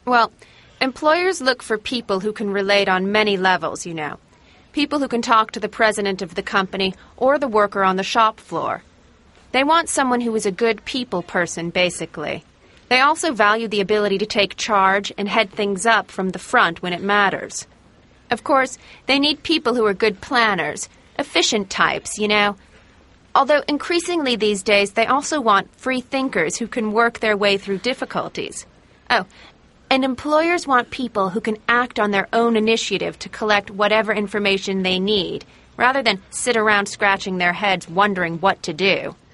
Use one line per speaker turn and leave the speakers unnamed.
Well, employers look for people who can relate on many levels, you know. People who can talk to the president of the company or the worker on the shop floor. They want someone who is a good people person, basically. They also value the ability to take charge and head things up from the front when it matters. Of course, they need people who are good planners, efficient types, you know. Although increasingly these days they also want free thinkers who can work their way through difficulties. Oh, and employers want people who can act on their own initiative to collect whatever information they need, rather than sit around scratching their heads wondering what to do.